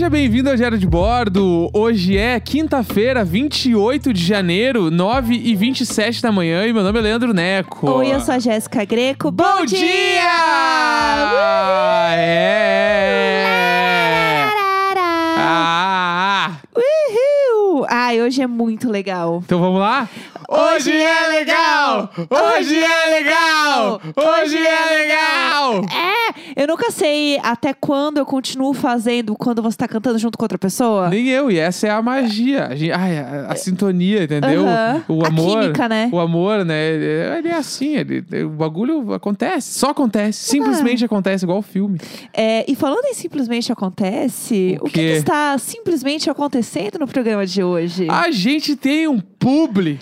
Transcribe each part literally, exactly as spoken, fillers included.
Seja bem-vindo ao Diário de Bordo. Hoje é quinta-feira, vinte e oito de janeiro, nove e vinte e sete da manhã. E meu nome é Leandro Neco. Oi, eu sou a Jéssica Greco. Bom, Bom dia! dia! É! Ah! Uhul! Ai, hoje é muito legal. Então vamos lá? Hoje é legal! Hoje é legal! Hoje é legal! É, eu nunca sei até quando eu continuo fazendo quando você tá cantando junto com outra pessoa. Nem eu, e essa é a magia. A, gente, ai, a, a sintonia, entendeu? Uhum. O A amor. química, né? O amor, né? Ele é assim, ele, o bagulho acontece, só acontece. Simplesmente acontece, igual o filme. É, e falando em simplesmente acontece, O o, que, quê? que está simplesmente acontecendo no programa de hoje? A gente tem um publi.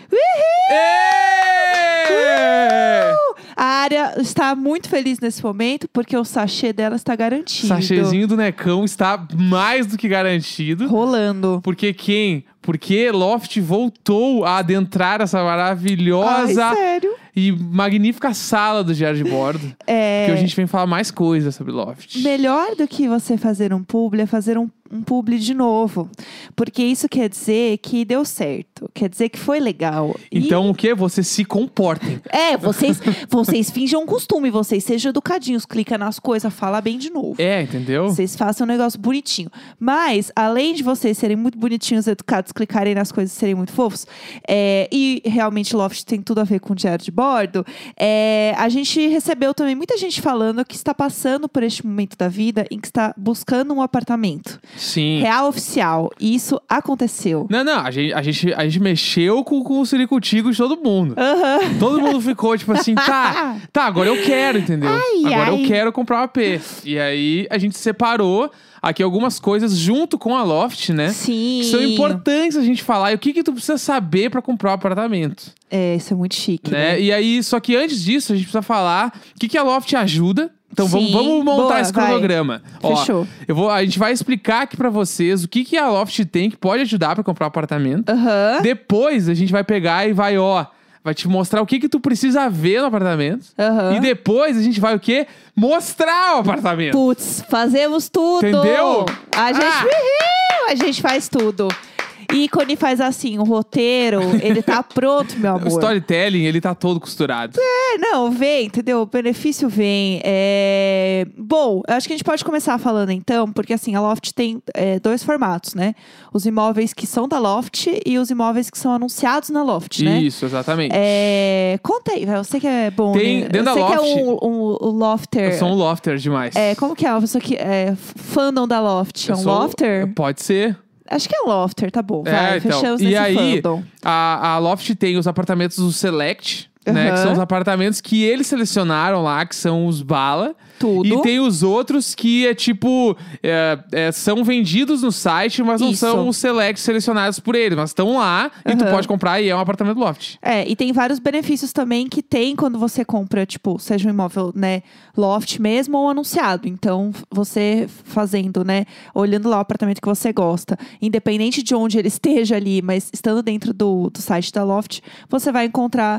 Ê! Uh! A área está muito feliz nesse momento porque o sachê dela está garantido. Sachêzinho do Necão está mais do que garantido. Rolando. Porque quem? Porque Loft voltou a adentrar essa maravilhosa Ai, sério? e magnífica sala do Diário de Bordo. É... Porque a gente vem falar mais coisas sobre Loft. Melhor do que você fazer um publi é fazer um, um publi de novo. Porque isso quer dizer que deu certo. Quer dizer que foi legal. Então o que? Vocês se comportem. E... É, vocês, vocês finjam um costume. Vocês sejam educadinhos. Clica nas coisas, fala bem de novo. É, entendeu? Vocês façam um negócio bonitinho. Mas, além de vocês serem muito bonitinhos, educados, clicarem nas coisas e serem muito fofos, é, e realmente Loft tem tudo a ver com o Diário de Bordo, é, a gente recebeu também muita gente falando que está passando por este momento da vida em que está buscando um apartamento. Sim. Real oficial. E isso aconteceu. Não, não, a gente, a gente, a gente mexeu com, com o ciricutigo de todo mundo. Aham. Todo mundo ficou tipo assim, tá, tá, agora eu quero, entendeu? Ai, agora ai. eu quero comprar um A P. E aí a gente separou aqui algumas coisas junto com a Loft, né? Sim. Que são importantes a gente falar. E o que que tu precisa saber pra comprar um apartamento, É, isso é muito chique, né? né? E aí, só que antes disso, a gente precisa falar o que que a Loft ajuda. Então vamos, Sim. vamos montar Boa, esse vai. cronograma. Ó, Fechou. eu vou, a gente vai explicar aqui pra vocês o que que a Loft tem que pode ajudar pra comprar um apartamento. Aham. Depois a gente vai pegar e vai, ó, vai te mostrar o que que tu precisa ver no apartamento. Aham. E depois a gente vai o quê? Mostrar o apartamento. Putz, fazemos tudo! Entendeu? A gente, Ah! uhul, a gente faz tudo. Ícone faz assim, o roteiro, ele tá pronto, meu O amor. storytelling, ele tá todo costurado. É, não, vem, entendeu? O benefício vem. É... Bom, eu acho que a gente pode começar falando então, porque assim, a Loft tem é, dois formatos, né? Os imóveis que são da Loft e os imóveis que são anunciados na Loft, né? Isso, exatamente. É... Conta aí, vai, você que é bom, Tem- né? dentro da Você que é Loft- um, um, um lofter. Eu sou um lofter demais. É, como que é? Uma pessoa que é fandom da Loft. É Eu um sou- lofter? Pode ser. Acho que é lofter, tá bom. Vai, É, então. fechamos E nesse aí, fandom. a, a Loft tem os apartamentos do Select, né? Aham. Que são os apartamentos que eles selecionaram lá, que são os bala. Tudo. E tem os outros que é tipo, é, é, são vendidos no site, mas não Isso. são os Select selecionados por eles. Mas estão lá e tu Aham. pode comprar e é um apartamento Loft. É, e tem vários benefícios também que tem quando você compra, tipo, seja um imóvel, né, loft mesmo ou anunciado. Então, você fazendo, né, olhando lá o apartamento que você gosta, independente de onde ele esteja ali, mas estando dentro do, do site da Loft, você vai encontrar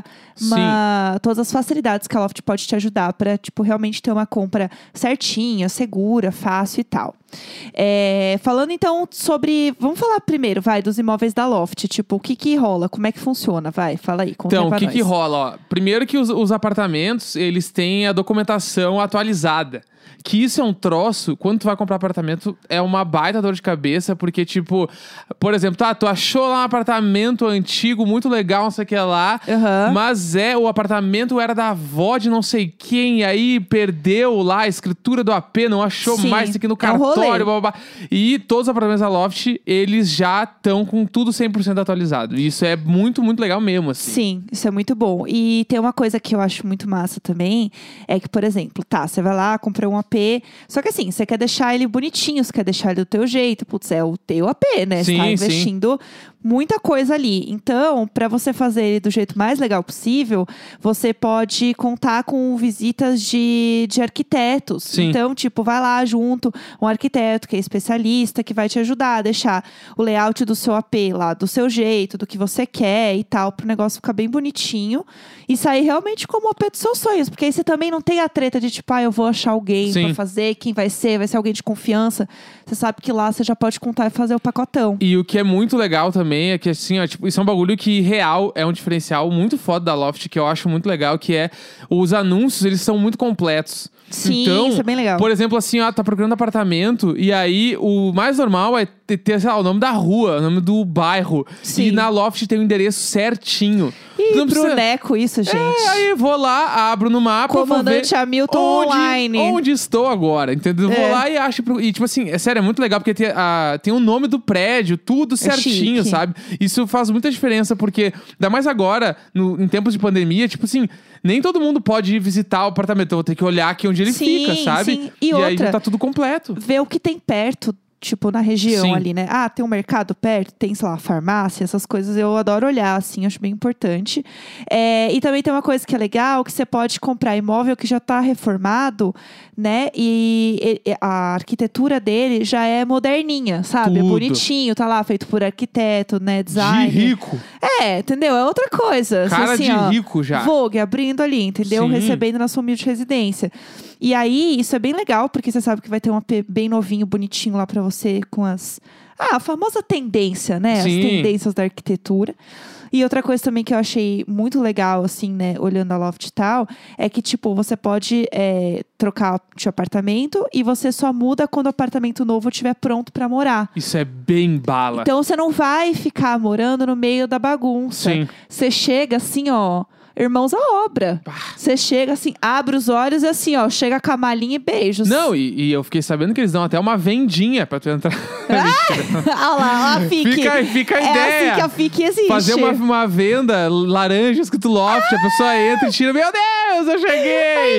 uma, todas as facilidades que a Loft pode te ajudar pra, tipo, realmente ter uma compra certinha, segura, fácil e tal. É, falando então sobre... Vamos falar primeiro, vai, dos imóveis da Loft. Tipo, o que que rola? Como é que funciona? Vai, fala aí, conta Então, aí o pra que nós. que rola? Ó? Primeiro que os, os apartamentos, eles têm a documentação atualizada. Que isso é um troço, quando tu vai comprar apartamento, é uma baita dor de cabeça, porque, tipo, por exemplo, tá, tu achou lá um apartamento antigo, muito legal, não sei o que lá, Aham. mas é, o apartamento era da avó de não sei quem, aí perdeu lá a escritura do A P, não achou Sim, mais isso aqui no é um cartório, rolê. blá, blá, blá. E todos os apartamentos da Loft, eles já estão com tudo cem por cento atualizado. E isso é muito, muito legal mesmo, assim. Sim, isso é muito bom. E tem uma coisa que eu acho muito massa também, é que, por exemplo, tá, você vai lá, comprou um A P, só que assim, você quer deixar ele bonitinho, você quer deixar ele do teu jeito, putz, é o teu A P, né? Você Sim, tá sim. investindo muita coisa ali. Então, para você fazer ele do jeito mais legal possível, você pode contar com visitas de, de arquitetos. Sim. Então, tipo, vai lá junto um arquiteto que é especialista, que vai te ajudar a deixar o layout do seu A P lá do seu jeito, do que você quer e tal, pro negócio ficar bem bonitinho e sair realmente como o A P dos seus sonhos. Porque aí você também não tem a treta de tipo, ah, eu vou achar alguém Sim. pra fazer, quem vai ser, vai ser alguém de confiança. Você sabe que lá você já pode contar e fazer o pacotão. E o que é muito legal também é que, assim, ó, tipo, isso é um bagulho que real é um diferencial muito foda da Loft, que eu acho muito legal, que é os anúncios, eles são muito completos. Sim, então, isso é bem legal. Por exemplo, assim, ó, tá procurando apartamento e aí o mais normal é ter, ter, sei lá, o nome da rua, o nome do bairro. Sim. E na Loft tem o endereço certinho. Ih, Tu não precisa- bruneco isso, gente. É, aí vou lá, abro no mapa, Comandante vou ver Hamilton onde, online. onde estou agora, entendeu? É. Vou lá e acho... pro- E, tipo assim, é sério, é muito legal, porque tem, a, tem o nome do prédio, tudo certinho, chique. sabe? Isso faz muita diferença, porque... Ainda mais agora, no, em tempos de pandemia, tipo assim... Nem todo mundo pode ir visitar o apartamento. Eu vou ter que olhar aqui onde ele Sim, fica, sabe? sim. E aí outra, tá tudo completo. Ver o que tem perto, tipo, na região Sim. ali, né? Ah, tem um mercado perto, tem, sei lá, farmácia, essas coisas eu adoro olhar, assim, acho bem importante. É, e também tem uma coisa que é legal, que você pode comprar imóvel que já tá reformado, né? E, e- a arquitetura dele já é moderninha, sabe? É Tudo. bonitinho, tá lá, feito por arquiteto, né? Design. De rico. É, entendeu? É outra coisa. Cara assim, de ó, rico já. Vogue abrindo ali, entendeu? Sim. Recebendo na sua humilde residência. E aí, isso é bem legal, porque você sabe que vai ter um A P bem novinho, bonitinho lá pra você, com as... Ah, a famosa tendência, né? Sim. As tendências da arquitetura. E outra coisa também que eu achei muito legal, assim, né, olhando a Loft e tal, é que, tipo, você pode é, trocar de apartamento e você só muda quando o apartamento novo estiver pronto pra morar. Isso é bem bala. Então você não vai ficar morando no meio da bagunça. Sim. Você chega assim, ó, irmãos à obra. Você chega assim, abre os olhos e assim, ó, chega com a malinha e beijos. Não, e, e eu fiquei sabendo que eles dão até uma vendinha pra tu entrar. Olha lá, a F I C. Fica, fica a é ideia. assim que a F I C existe. Fazer uma, uma venda, laranja, escrito Loft, a pessoa entra e tira, meu Deus, eu cheguei!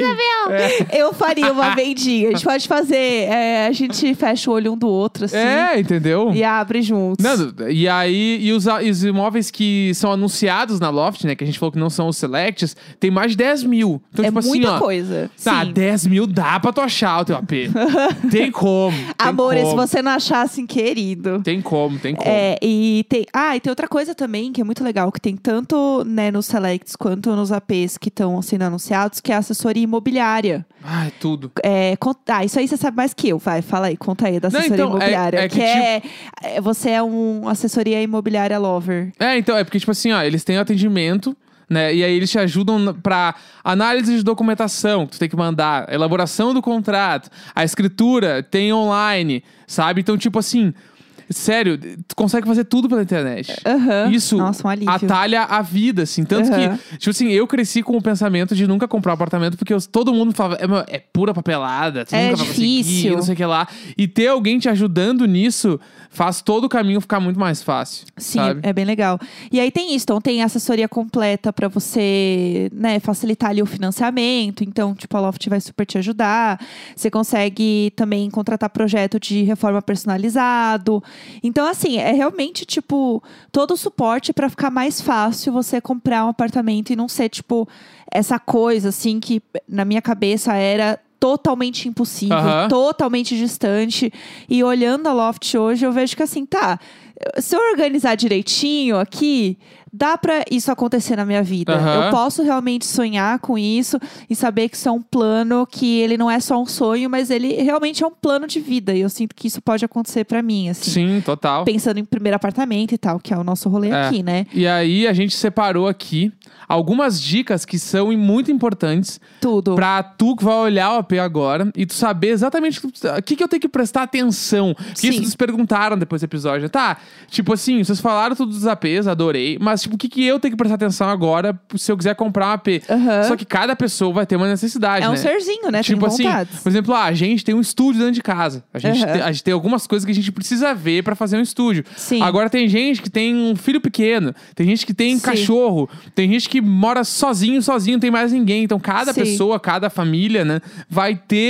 É. Eu faria uma vendinha. A gente pode fazer, é, a gente fecha o olho um do outro, assim. É, entendeu? E abre juntos. Não, e aí, e os, os imóveis que são anunciados na Loft, né, que a gente falou que não são os selects, tem mais de dez mil. Então, é tipo assim, muita ó. coisa. Tá, Sim. dez mil dá pra tu achar o teu A P. Tem como. Tem Amor, como. se você não achar assim, querido. Tem como, tem como. É, e tem. Ah, e tem outra coisa também que é muito legal, que tem tanto, né, nos selects quanto nos A Ps que estão sendo anunciados, que é a assessoria imobiliária. Ai, tudo. É, con- ah, isso aí você sabe mais que eu. Vai, fala aí, conta aí da Não, assessoria então, é- imobiliária. é que, que é, é- Você é um assessoria imobiliária lover. É, então, é porque, tipo assim, ó, eles têm atendimento, né? E aí eles te ajudam n- pra análise de documentação, que tu tem que mandar, a elaboração do contrato, a escritura tem online, sabe? Então, tipo assim, sério, tu consegue fazer tudo pela internet. Aham. Isso Nossa, um alívio. atalha a vida, assim. Tanto Aham. que, tipo assim, eu cresci com o pensamento de nunca comprar um apartamento, porque eu- todo mundo falava, é, meu, é pura papelada, tu É nunca vai conseguir, difícil. não sei o que lá. E ter alguém te ajudando nisso faz todo o caminho ficar muito mais fácil. Sim, sabe? é bem legal. E aí tem isso, então tem assessoria completa pra você, né, facilitar ali o financiamento. Então, tipo, a Loft vai super te ajudar. Você consegue também contratar projeto de reforma personalizado. Então, assim, é realmente, tipo, todo o suporte pra ficar mais fácil você comprar um apartamento e não ser, tipo, essa coisa, assim, que na minha cabeça era totalmente impossível, Aham. totalmente distante. E olhando a Loft hoje, eu vejo que assim, tá, se eu organizar direitinho aqui, dá pra isso acontecer na minha vida. Aham. Eu posso realmente sonhar com isso e saber que isso é um plano, que ele não é só um sonho, mas ele realmente é um plano de vida. E eu sinto que isso pode acontecer pra mim, assim. Sim, total. Pensando em primeiro apartamento e tal, que é o nosso rolê É. aqui, né? E aí a gente separou aqui algumas dicas que são muito importantes Tudo. pra tu que vai olhar o A P agora e tu saber exatamente o que, que, que eu tenho que prestar atenção. Porque Sim. isso vocês perguntaram depois do episódio. Tá, tipo assim, vocês falaram tudo dos A Ps, adorei. Mas tipo, o que, que eu tenho que prestar atenção agora se eu quiser comprar um A P? Aham. Só que cada pessoa vai ter uma necessidade, É um né? serzinho, né? Tipo tem assim, vontades. por exemplo, ah, a gente tem um estúdio dentro de casa. A gente, Aham. tem, a gente tem algumas coisas que a gente precisa ver pra fazer um estúdio. Sim. Agora tem gente que tem um filho pequeno, tem gente que tem Sim. cachorro, tem gente que mora sozinho, sozinho, não tem mais ninguém. Então cada Sim. pessoa, cada família, né, vai ter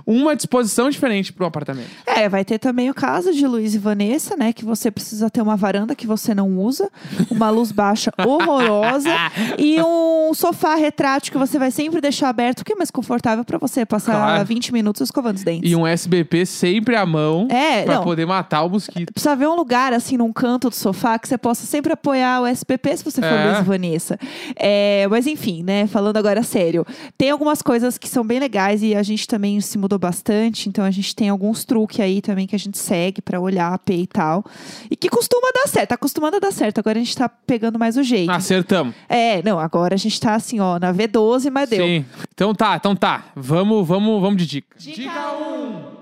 uma disposição diferente para um apartamento. É, vai ter também o caso de Luiz e Vanessa, né? Que você precisa ter uma varanda que você não usa, uma luz baixa horrorosa e um sofá retrátil que você vai sempre deixar aberto, que é mais confortável pra você passar Claro. vinte minutos escovando os dentes. E um S B P sempre à mão É, pra não. poder matar o mosquito. Precisa ver um lugar, assim, num canto do sofá que você possa sempre apoiar o S B P se você for É. Luiz e Vanessa. É, mas enfim, né? Falando agora sério. Tem algumas coisas que são bem legais e a gente também se mudou bastante. Então a gente tem alguns truques aí também que a gente segue pra olhar a P e tal. E que costuma dar certo. Tá acostumando a dar certo. Agora a gente tá pegando mais o jeito. Acertamos. É, não, agora a gente tá assim, ó, na V doze, mas deu. Sim. Então tá, então tá. Vamos, vamos, vamos de dica. Dica um.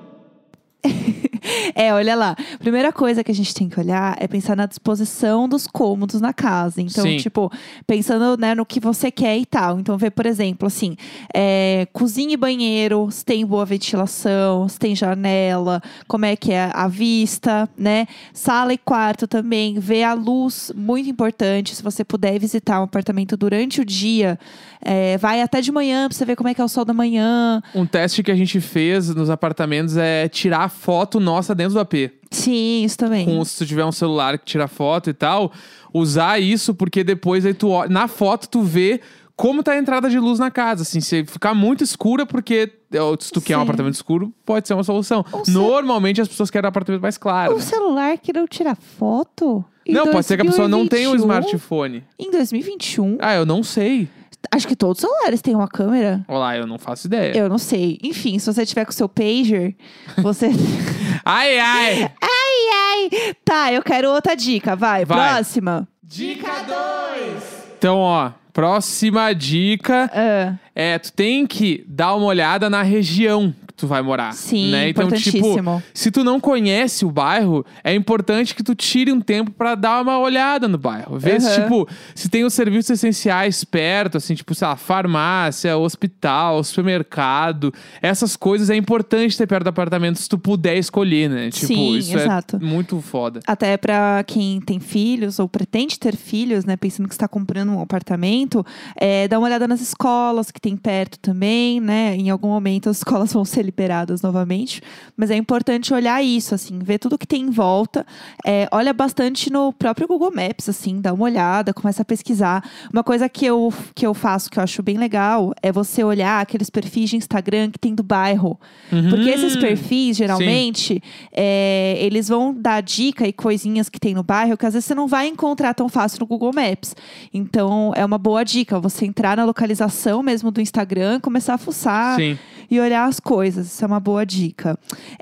É, olha lá. Primeira coisa que a gente tem que olhar é pensar na disposição dos cômodos na casa. Então, Sim. tipo, pensando, né, no que você quer e tal. Então, vê, por exemplo, assim, é, cozinha e banheiro, se tem boa ventilação, se tem janela, como é que é a vista, né? Sala e quarto também, vê a luz, muito importante. Se você puder visitar um apartamento durante o dia, é, vai até de manhã pra você ver como é que é o sol da manhã. Um teste que a gente fez nos apartamentos é tirar a foto nossa dentro do A P. Sim, isso também. Com, se tu tiver um celular que tira foto e tal, usar isso, porque depois aí tu olha, na foto tu vê como tá a entrada de luz na casa. Assim, se ficar muito escura, porque se tu quer um Sim. apartamento escuro, pode ser uma solução. Ou se- Normalmente as pessoas querem um apartamento mais claro. O né? celular que não tira foto? Em Não, pode ser que a pessoa não tenha um dois mil e vinte e um? smartphone. Em dois mil e vinte e um? Ah, eu não sei. Acho que todos os celulares têm uma câmera. Olá, eu não faço ideia. Eu não sei. Enfim, se você tiver com o seu pager, você... Ai, ai! Ai, ai! Tá, eu quero outra dica. Vai, Vai. próxima. Dica dois! Então, ó, próxima dica Ah, é, tu tem que dar uma olhada na região que tu vai morar. Sim, né? Então, tipo, importantíssimo. se tu não conhece o bairro, é importante que tu tire um tempo pra dar uma olhada no bairro. Ver se, Aham. tipo, se tem os serviços essenciais perto, assim, tipo, sei lá, farmácia, hospital, supermercado. Essas coisas é importante ter perto do apartamento se tu puder escolher, né? Tipo, Sim, isso exato. é muito foda. Até pra quem tem filhos ou pretende ter filhos, né? Pensando que está comprando um apartamento, é, dá uma olhada nas escolas que tem perto também, né? Em algum momento as escolas vão ser liberadas novamente. Mas é importante olhar isso, assim, ver tudo que tem em volta. É, olha bastante no próprio Google Maps, assim, dá uma olhada, começa a pesquisar. Uma coisa que eu, que eu faço, que eu acho bem legal, é você olhar aqueles perfis de Instagram que tem do bairro. Porque esses perfis, geralmente, é, eles vão dar dica e coisinhas que tem no bairro que às vezes você não vai encontrar tão fácil no Google Maps. Então, é uma boa dica você entrar na localização mesmo do Instagram, começar a fuçar Sim. e olhar as coisas. Isso é uma boa dica.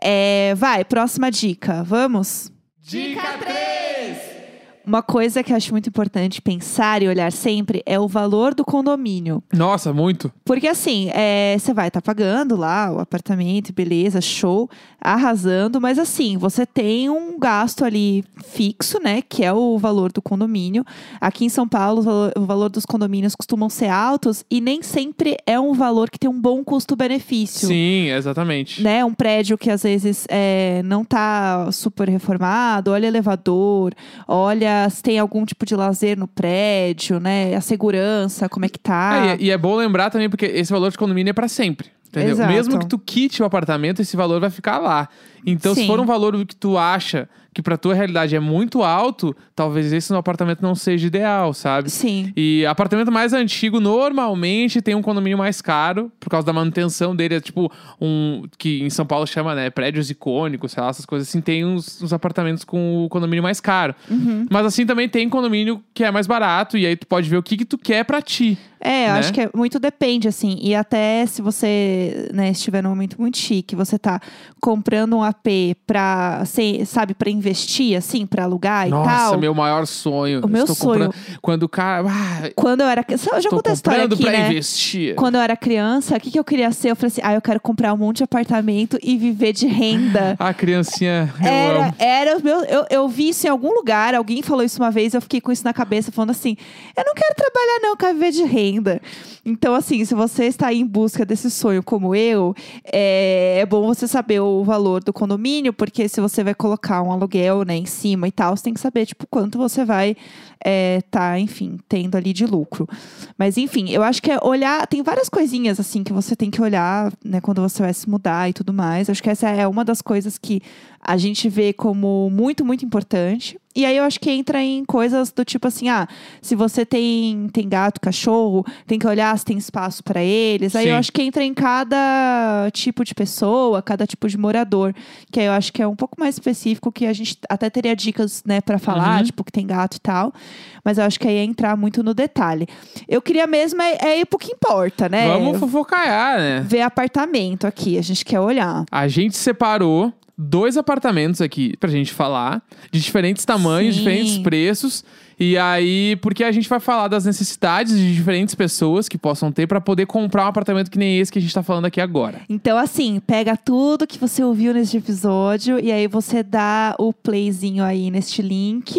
É, vai, próxima dica. Vamos? Dica três! Uma coisa que eu acho muito importante pensar e olhar sempre é o valor do condomínio. Nossa, muito. Porque assim, é, você vai estar pagando lá o apartamento, beleza, show, arrasando. Mas assim, você tem um gasto ali fixo, né? Que é o valor do condomínio. Aqui em São Paulo, o valor, o valor dos condomínios costumam ser altos e nem sempre é um valor que tem um bom custo-benefício. Sim, exatamente. Né, um prédio que às vezes é, não tá super reformado, olha elevador, olha se tem algum tipo de lazer no prédio, né, a segurança, como é que tá. É, e, e é bom lembrar também, porque esse valor de condomínio é pra sempre. Entendeu? Exato. Mesmo que tu quite o apartamento, esse valor vai ficar lá. Então, Sim. se for um valor que tu acha que pra tua realidade é muito alto, talvez esse no apartamento não seja ideal, sabe? Sim. E apartamento mais antigo, normalmente, tem um condomínio mais caro, por causa da manutenção dele. É tipo um, que em São Paulo chama, né, prédios icônicos, sei lá, essas coisas assim. Tem uns, uns apartamentos com o condomínio mais caro. Uhum. Mas assim, também tem condomínio que é mais barato, e aí tu pode ver o que que tu quer pra ti. É, eu né? acho que é, muito depende, assim. E até se você, né, estiver num momento muito chique, você tá comprando um A P pra, sei, sabe, pra investir, assim, pra alugar Nossa, e tal. meu maior sonho. O meu Estou sonho. comprando- Quando o cara... Ah, Quando eu era criança, eu já estou contei a história comprando aqui, pra né? investir. Quando eu era criança, o que, que eu queria ser? Eu falei assim, ah, eu quero comprar um monte de apartamento e viver de renda. A criancinha, eu Era, amo. era o meu. Eu, eu vi isso em algum lugar, alguém falou isso uma vez, eu fiquei com isso na cabeça, falando assim: eu não quero trabalhar, não, eu quero viver de renda. Então, assim, se você está em busca desse sonho como eu, é, é bom você saber o valor do condomínio, porque se você vai colocar um aluguel aluguel, né, em cima e tal, você tem que saber, tipo, quanto você vai é, tá, enfim, tendo ali de lucro. Mas, enfim, eu acho que é olhar... Tem várias coisinhas, assim, que você tem que olhar, né, quando você vai se mudar e tudo mais. Acho que essa é uma das coisas que a gente vê como muito, muito importante. E aí eu acho que entra em coisas do tipo assim, ah, se você tem, tem gato, cachorro, tem que olhar se tem espaço para eles. Aí Sim. eu acho que entra em cada tipo de pessoa, cada tipo de morador, que aí eu acho que é um pouco mais específico, que a gente até teria dicas, né, para falar, Uhum. tipo, que tem gato e tal. Mas eu acho que aí é entrar muito no detalhe. Eu queria mesmo é, é ir pro que importa, né? Vamos fofocaiar, né? Ver apartamento aqui, a gente quer olhar. A gente separou dois apartamentos aqui pra gente falar, de diferentes tamanhos, Sim. diferentes preços. E aí, porque a gente vai falar das necessidades de diferentes pessoas que possam ter pra poder comprar um apartamento que nem esse que a gente tá falando aqui agora. Então, assim, pega tudo que você ouviu neste episódio e aí você dá o playzinho aí neste link.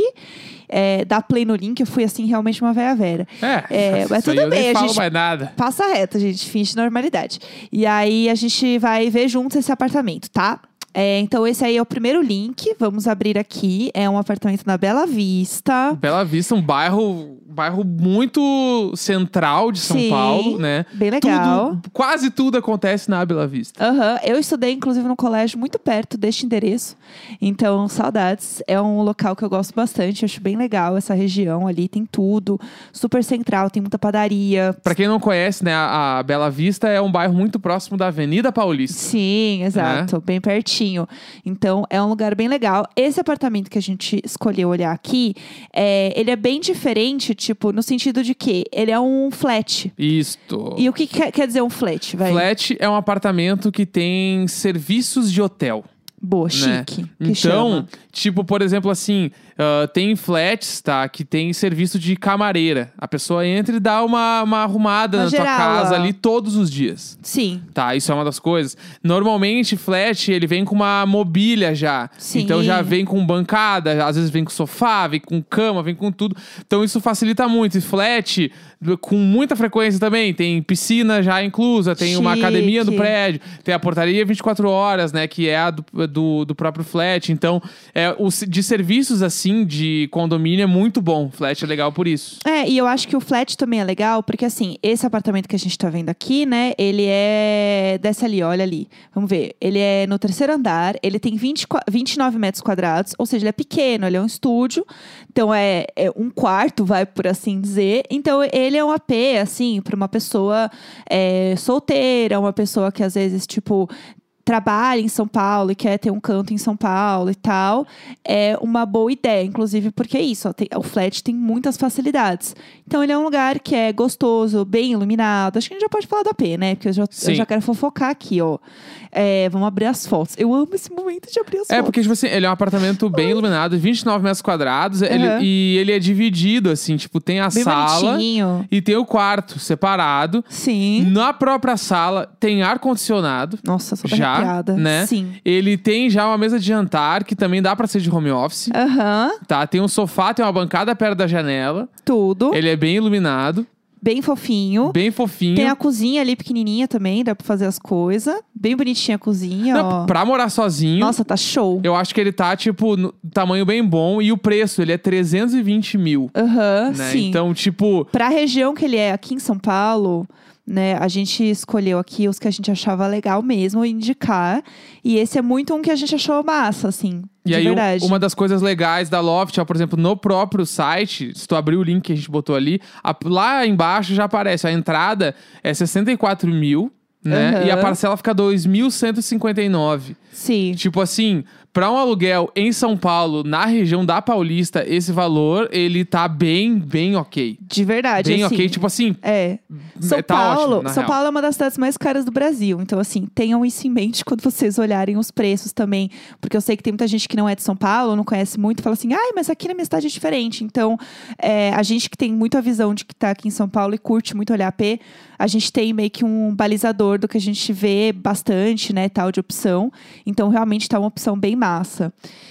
É, dá play no link, eu fui assim, realmente uma véia vera. É, É, mas isso aí tudo eu bem, nem a falo gente mais nada. passa reto, gente, finge normalidade. E aí a gente vai ver juntos esse apartamento, tá? É, então esse aí é o primeiro link, vamos abrir aqui. É um apartamento na Bela Vista. Bela Vista, um bairro, bairro muito central de São Sim, Paulo, né? bem legal. Tudo, quase tudo acontece na Bela Vista. Aham, eu estudei inclusive no colégio muito perto deste endereço, então saudades, é um local que eu gosto bastante, eu acho bem legal essa região ali, tem tudo, super central, tem muita padaria. Pra quem não conhece, né, a, a Bela Vista é um bairro muito próximo da Avenida Paulista. Sim, exato, bem pertinho, então é um lugar bem legal. Esse apartamento que a gente escolheu olhar aqui, é, ele é bem diferente, tipo, no sentido de que ele é um flat. Isto. E o que quer, quer dizer um flat, vai? Flat é um apartamento que tem serviços de hotel. Boa, Né? chique, que Então, chama. tipo, por exemplo, assim, ah, tem flats, tá? Que tem serviço de camareira. A pessoa entra e dá uma, uma arrumada Uma na geral, tua casa ó. ali todos os dias. Sim. Tá, isso é uma das coisas. Normalmente, flat, ele vem com uma mobília já. Sim. Então, já vem com bancada, às vezes vem com sofá, vem com cama, vem com tudo. Então, isso facilita muito. E flat, com muita frequência também, tem piscina já inclusa, tem uma Chique. academia no prédio, tem a portaria vinte e quatro horas, né, que é a do, do, do próprio flat. Então, é, o, de serviços, assim, de condomínio é muito bom. Flat é legal por isso. É, e eu acho que o flat também é legal, porque assim, esse apartamento que a gente tá vendo aqui, né, ele é... Desce ali, olha ali. Vamos ver. Ele é no terceiro andar, ele tem vinte, vinte e nove metros quadrados, ou seja, ele é pequeno, ele é um estúdio. Então, é, é um quarto, vai por assim dizer. Então, ele é um A P, assim, pra uma pessoa é, solteira, uma pessoa que às vezes, tipo... trabalha em São Paulo e quer ter um canto em São Paulo e tal, é uma boa ideia, inclusive porque é isso, ó, tem, o flat tem muitas facilidades. Então ele é um lugar que é gostoso, bem iluminado. Acho que a gente já pode falar do A P, né? Porque eu já, eu já quero fofocar aqui, ó. É, vamos abrir as fotos. Eu amo esse momento de abrir as É, fotos. porque, tipo assim, ele é um apartamento bem iluminado, vinte e nove metros quadrados, ele- Uhum. e ele é dividido, assim, tipo, tem a Bem sala bonitinho. e tem o quarto separado. Sim. Na própria sala tem ar-condicionado. Nossa, super Já, arrepiada. né? Sim. Ele tem já uma mesa de jantar, que também dá pra ser de home office. Aham, Tá, tem um sofá, tem uma bancada perto da janela. tudo. Ele é bem iluminado, Bem fofinho. bem fofinho. Tem a cozinha ali pequenininha também, dá pra fazer as coisas. Bem bonitinha a cozinha, Não, ó. pra morar sozinho, Nossa, tá show. eu acho que ele tá, tipo, no tamanho bem bom. E o preço, ele é trezentos e vinte mil, Aham, né? sim. Então, tipo... Pra região que ele é aqui em São Paulo, né, a gente escolheu aqui os que a gente achava legal mesmo indicar. E esse é muito um que a gente achou massa, assim. E de aí, um- verdade. uma das coisas legais da Loft, ó, por exemplo, no próprio site, se tu abrir o link que a gente botou ali, a- lá embaixo já aparece, a entrada é sessenta e quatro mil, né? Aham. E a parcela fica dois mil cento e cinquenta e nove. Sim. Tipo assim, pra um aluguel em São Paulo, na região da Paulista, esse valor, ele tá bem, bem ok. De verdade, Bem assim. ok, tipo assim, É. São tá Paulo, ótimo, na São real. Paulo é uma das cidades mais caras do Brasil. Então, assim, tenham isso em mente quando vocês olharem os preços também. Porque eu sei que tem muita gente que não é de São Paulo, não conhece muito, fala assim, ai, mas aqui na minha cidade é diferente. Então, é, a gente que tem muito a visão de que tá aqui em São Paulo e curte muito olhar A P, a gente tem meio que um balizador do que a gente vê bastante, né, tal, de opção. Então, realmente tá uma opção bem massa.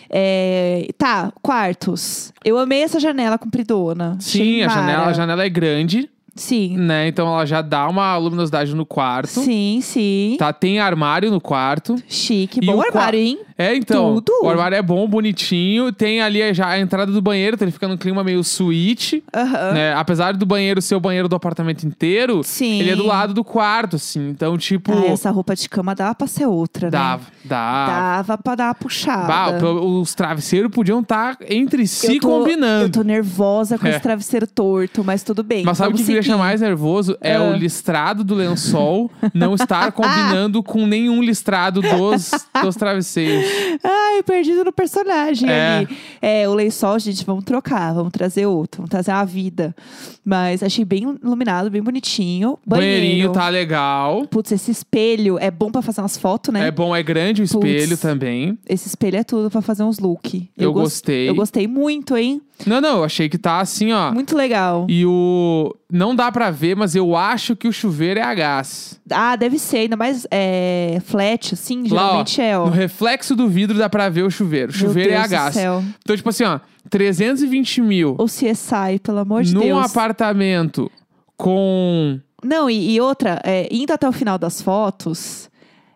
É, tá, quartos. Eu amei essa janela compridona. sim, Achei a mara. janela, a janela é grande, Sim. né? Então ela já dá uma luminosidade no quarto. Sim, sim. Tá, tem armário no quarto. Chique. E Bom o armário, qua- hein? É, então. Tudo. O armário é bom, bonitinho. Tem ali já a entrada do banheiro, então ele fica num clima meio suíte. Aham. Né? Apesar do banheiro ser o banheiro do apartamento inteiro, Sim. ele é do lado do quarto, assim. Então, tipo. Ah, essa roupa de cama dava pra ser outra, Dava, né? dava. Dava pra dar uma puxada. Bah, os travesseiros podiam estar entre si eu tô, combinando. Eu tô nervosa com É. esse travesseiro torto, mas tudo bem. Mas sabe o vamos que me deixa seguir. mais nervoso? É Ah. o listrado do lençol não estar combinando com nenhum listrado dos, dos travesseiros. Ai, perdido no personagem É. ali. É, o lençol, gente, vamos trocar, vamos trazer outro, vamos trazer a vida. Mas achei bem iluminado, bem bonitinho. Banheiro. Banheirinho tá legal. Putz, esse espelho é bom pra fazer umas fotos, né? É bom, é grande o espelho Putz. também. Esse espelho é tudo pra fazer uns look. Eu gos- gostei. Eu gostei muito, hein? Não, não, eu achei que tá assim, ó. Muito legal. E o... Não dá pra ver, mas eu acho que o chuveiro é a gás. Ah, deve ser, ainda mais é, flat, assim, Lá, geralmente ó, é, ó. no reflexo do vidro dá pra ver o chuveiro. O Meu chuveiro é Deus a do gás. céu. Então, tipo assim, ó, trezentos e vinte mil O C S I, pelo amor de num Deus. apartamento com... Não, e, e outra, é, indo até o final das fotos,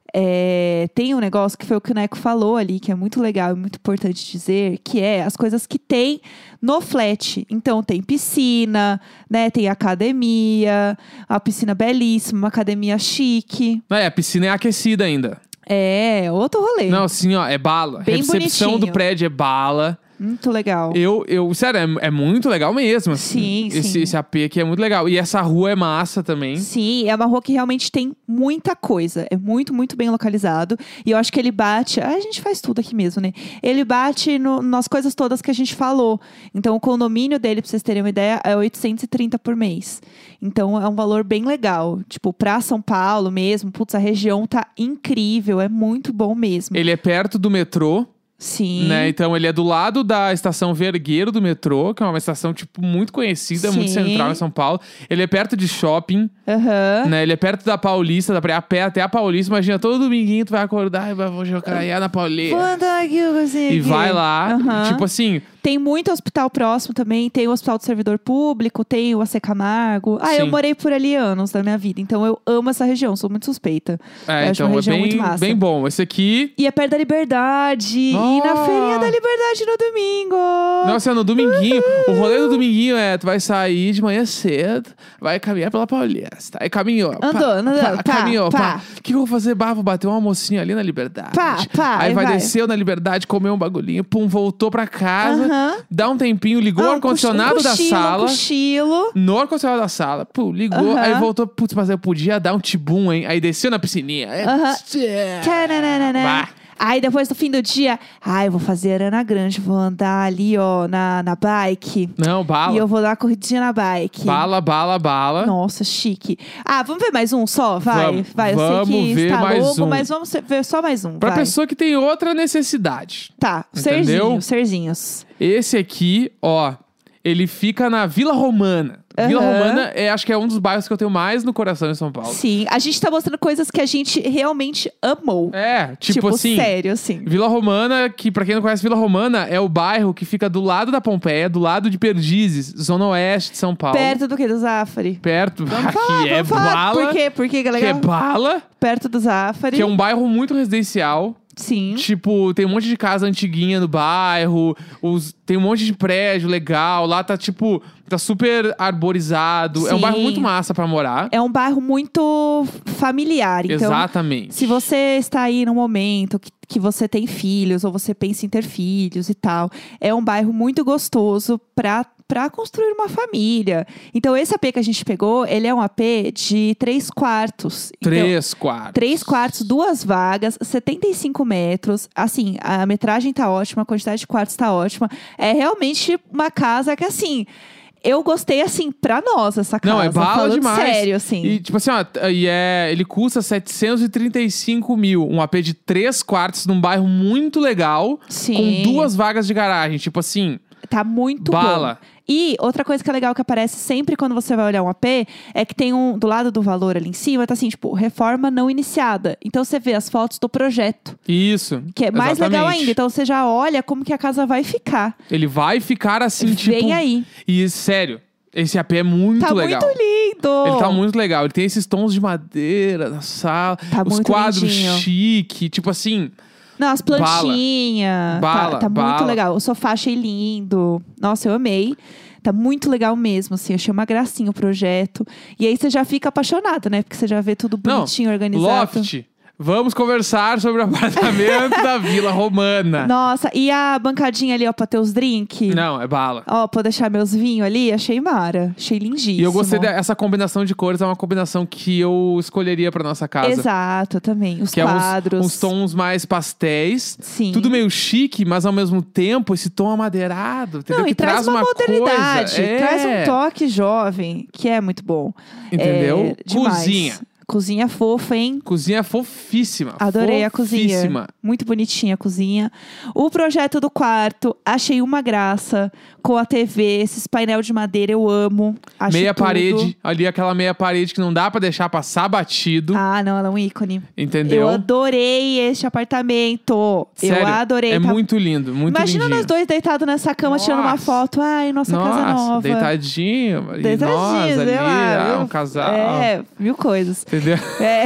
é, tem um negócio que foi o que o Neco falou ali, que é muito legal e muito importante dizer, que é as coisas que tem no flat. Então, tem piscina, né? Tem academia, a piscina belíssima, uma academia chique. É, a piscina é aquecida ainda. É, outro rolê. Não, assim, ó, é bala. Bem Recepção bonitinho. do prédio é bala. Muito legal. Eu, eu, sério, é, é muito legal mesmo. assim. Sim, esse, sim. Esse A P aqui é muito legal. E essa rua é massa também. Sim, é uma rua que realmente tem muita coisa. É muito, muito bem localizado. E eu acho que ele bate. Ah, a gente faz tudo aqui mesmo, né? Ele bate no- nas coisas todas que a gente falou. Então, o condomínio dele, pra vocês terem uma ideia, é oitocentos e trinta por mês. Então, é um valor bem legal. Tipo, pra São Paulo mesmo, putz, a região tá incrível. É muito bom mesmo. Ele é perto do metrô. Sim. Né? Então ele é do lado da estação Vergueiro do metrô, que é uma estação tipo muito conhecida, muito Sim. central em São Paulo. Ele é perto de shopping, Aham. né? Ele é perto da Paulista, dá pra ir a pé até a Paulista. Imagina, todo dominguinho tu vai acordar e vai vou jogar na Vou Paulista. andar aqui, eu consigo. E vai lá, Aham. tipo assim, Tem muito hospital próximo também. Tem o Hospital do Servidor Público, tem o A C Camargo. Ah, eu Sim. morei por ali anos da minha vida. Então, eu amo essa região. Sou muito suspeita. é, Eu acho então uma é região bem, muito massa. bem bom. Esse aqui, E é perto da Liberdade. E na Oh! Feirinha da Liberdade no domingo. nossa, no dominguinho, o rolê do dominguinho é, tu vai sair de manhã cedo, vai caminhar pela Paulista. Aí caminhou. pá, Andou, andou, pá, pá, caminhou, pá. pá. O que eu vou fazer? Bah, vou bater um almocinho ali na Liberdade. Pá, pá, Aí aí vai, vai. desceu na Liberdade, comeu um bagulhinho, pum, voltou pra casa, Aham. dá um tempinho, ligou Ah, o um ar-condicionado cochi- um da cochilo, sala. Um cochilo. No ar-condicionado da sala, pum, ligou, Aham. aí voltou, putz, mas eu podia dar um tibum, hein? Aí desceu na piscininha. É, Aham. tchê. Tcharanana. Bah. Aí depois do fim do dia, ai, eu vou fazer Arana Grande, vou andar ali, ó, na, na bike. Não, bala. E eu vou dar uma corridinha na bike. Bala, bala, bala. Nossa, chique. Ah, vamos ver mais um só? Vai, Vamos, vai. Eu vamos sei que ver está mais longo, um. mas vamos ver só mais um. Pra vai. pessoa que tem outra necessidade. Tá, Entendeu? serzinho, serzinhos. Esse aqui, ó, ele fica na Vila Romana. Vila Aham. Romana, é, acho que é um dos bairros que eu tenho mais no coração em São Paulo. Sim, a gente tá mostrando coisas que a gente realmente amou. É, tipo, assim... sério, assim. Vila Romana, que pra quem não conhece, Vila Romana é o bairro que fica do lado da Pompeia, do lado de Perdizes, zona oeste de São Paulo. Perto do que? Do Zafari. Perto. Vamos que falar, é vamos falar. bala. Por quê? Por quê que é Que legal? é bala. Perto do Zafari. Que é um bairro muito residencial. Sim. Tipo, tem um monte de casa antiguinha no bairro, os, tem um monte de prédio legal, lá tá tipo, tá super arborizado. É um Sim. bairro muito massa pra morar. É um bairro muito familiar. Então, Exatamente. se você está aí num momento que, que você tem filhos, ou você pensa em ter filhos e tal, é um bairro muito gostoso pra, pra construir uma família. Então, esse A P que a gente pegou, ele é um A P de três quartos. Então, Três quartos. Três quartos, duas vagas, setenta e cinco metros. Assim, a metragem tá ótima, a quantidade de quartos tá ótima. É realmente uma casa que, assim... Eu gostei, assim, pra nós, essa casa. Não, é bala falando demais. sério, assim. E, tipo assim, ó, e é, ele custa setecentos e trinta e cinco mil. Um A P de três quartos num bairro muito legal. Sim. Com duas vagas de garagem. Tipo assim, Tá muito bala. bom. E outra coisa que é legal que aparece sempre quando você vai olhar um A P é que tem um, do lado do valor ali em cima, tá assim, tipo, reforma não iniciada. Então você vê as fotos do projeto, Isso. que é mais legal exatamente. ainda. Então você já olha como que a casa vai ficar. Ele vai ficar assim, tipo... Vem aí. E, sério, esse A P é muito Tá legal. muito lindo! Ele tá muito legal. Ele tem esses tons de madeira na sala. Tá os muito quadros lindinho. chique. Tipo assim... Não, as plantinhas. Bala, tá tá bala. muito legal. O sofá achei lindo. Nossa, eu amei. Tá muito legal mesmo, assim. Achei uma gracinha o projeto. E aí você já fica apaixonado, né? Porque você já vê tudo bonitinho, Não, organizado. Loft. Vamos conversar sobre o apartamento da Vila Romana. Nossa, e a bancadinha ali, ó, pra ter os drinks? Não, é bala. Ó, pra deixar meus vinhos ali, achei mara. Achei lindíssimo. E eu gostei dessa combinação de cores, é uma combinação que eu escolheria pra nossa casa. Exato, também. Os Que quadros. é uns, uns tons mais pastéis. Sim. Tudo meio chique, mas ao mesmo tempo esse tom amadeirado, entendeu? Não, que e traz uma, modernidade. coisa. É. Traz um toque jovem, que é muito bom. Entendeu? É, demais. Cozinha. Cozinha fofa, hein? Cozinha fofíssima. Adorei a fofíssima. cozinha. Muito bonitinha a cozinha. O projeto do quarto, achei uma graça. Com a T V, esses painel de madeira, eu amo. Acho Meia tudo. parede, ali aquela meia parede que não dá pra deixar passar batido. Ah, não, ela é um ícone. Entendeu? Eu adorei este apartamento. Sério, eu adorei. É Tá- muito lindo, muito Imagina lindinho. nós dois deitados nessa cama, tirando uma Nossa. foto. Ai, nossa, casa Nossa, nova. deitadinho. E Deitadinho, nós ali, sei lá, ah, viu? um casal. É, mil coisas. Entendeu? É.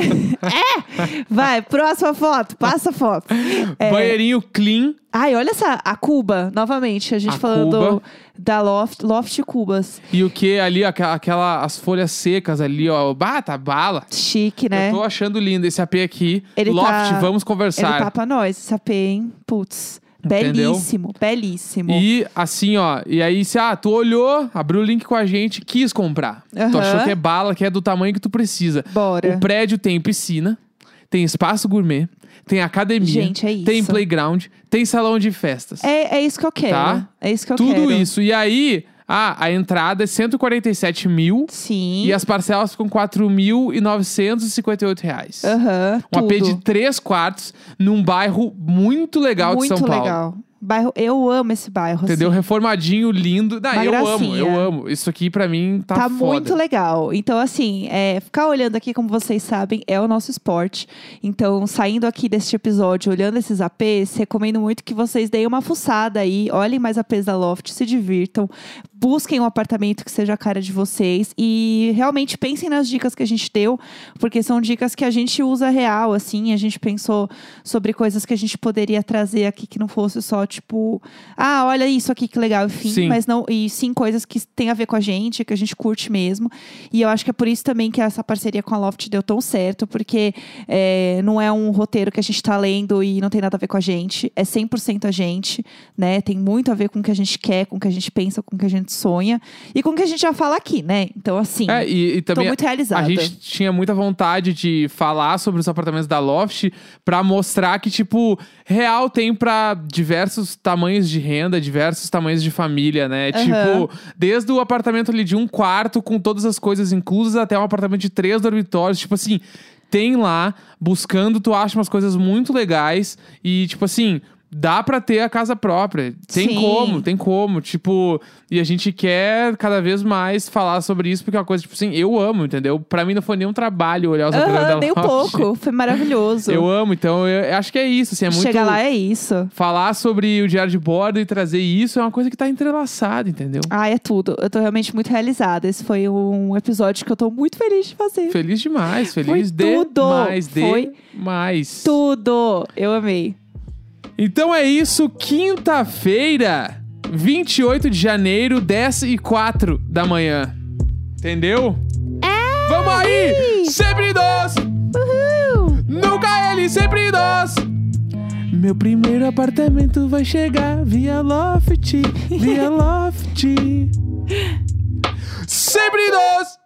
é. Vai, próxima foto. Passa a foto. É. Banheirinho clean. Ai, olha essa, a Cuba, novamente. A gente A falando Cuba. da Loft, Loft Cubas. E o que ali, aquela, aquela, as folhas secas ali, ó. Bata, bala. Chique, né? Eu tô achando lindo esse A P aqui. Ele Loft, tá- vamos Ele conversar. tá pra nós, esse A P, hein? Putz. Entendeu? Belíssimo, belíssimo. E assim, ó, e aí se ah, tu olhou, abriu o link com a gente, quis comprar. Tu Aham. achou que é bala, que é do tamanho que tu precisa. Bora. O prédio tem piscina, tem espaço gourmet, tem academia, Gente, é isso. tem playground, tem salão de festas. É, é isso que eu quero. Tá? É isso que eu Tudo quero. isso. E aí, ah, a entrada é cento e quarenta e sete mil Sim. e as parcelas ficam quatro mil novecentos e cinquenta e oito reais. Aham, Um A P tudo. de três quartos num bairro muito legal Muito de São Paulo. legal. Bairro, eu amo esse bairro. Entendeu? assim. Reformadinho, lindo. Não, Uma eu amo, gracinha. eu amo. Isso aqui pra mim tá, Tá foda. muito legal. Então, assim, é, ficar olhando aqui, como vocês sabem, é o nosso esporte. Então, saindo aqui deste episódio, olhando esses A Ps, recomendo muito que vocês deem uma fuçada aí, olhem mais A Ps da Loft, se divirtam, busquem um apartamento que seja a cara de vocês e realmente pensem nas dicas que a gente deu, porque são dicas que a gente usa real, assim, a gente pensou sobre coisas que a gente poderia trazer aqui que não fosse só, tipo, ah, olha isso aqui que legal, enfim, Sim. mas não, e sim coisas que têm a ver com a gente, que a gente curte mesmo. E eu acho que é por isso também que essa parceria com a Loft deu tão certo, porque é, não é um roteiro que a gente tá lendo e não tem nada a ver com a gente, é cem por cento a gente, né? Tem muito a ver com o que a gente quer, com o que a gente pensa, com o que a gente sonha e com o que a gente já fala aqui, né? Então, assim, É, e, e também tô muito realizada. a gente tinha muita vontade de falar sobre os apartamentos da Loft pra mostrar que, tipo, real tem pra diversos tamanhos de renda, diversos tamanhos de família, né? Aham. Tipo, desde o apartamento ali de um quarto com todas as coisas inclusas até um apartamento de três dormitórios. Tipo assim, tem lá, buscando, tu acha umas coisas muito legais e, tipo assim, dá pra ter a casa própria. Tem Sim. como, tem como. Tipo, e a gente quer cada vez mais falar sobre isso, porque é uma coisa, tipo assim, eu amo, entendeu? Pra mim não foi nenhum trabalho olhar os apartamentos Aham, da nem um Loft. pouco. Foi maravilhoso. Eu amo, então eu, eu acho que é isso, assim, é muito... Chegar lá é isso. Falar sobre o diário de bordo e trazer isso é uma coisa que tá entrelaçada, entendeu? Ah, é tudo. Eu tô realmente muito realizada. Esse foi um episódio que eu tô muito feliz de fazer. Feliz demais, Foi feliz tudo. demais, Foi demais. Tudo! Eu amei. Então é isso, quinta-feira, vinte e oito de janeiro, dez e quatro da manhã. Entendeu? É! Vamos aí! Sempre nós! Uhul! Nunca ele, sempre nós! Meu primeiro apartamento vai chegar via Loft, via Loft. Sempre nós!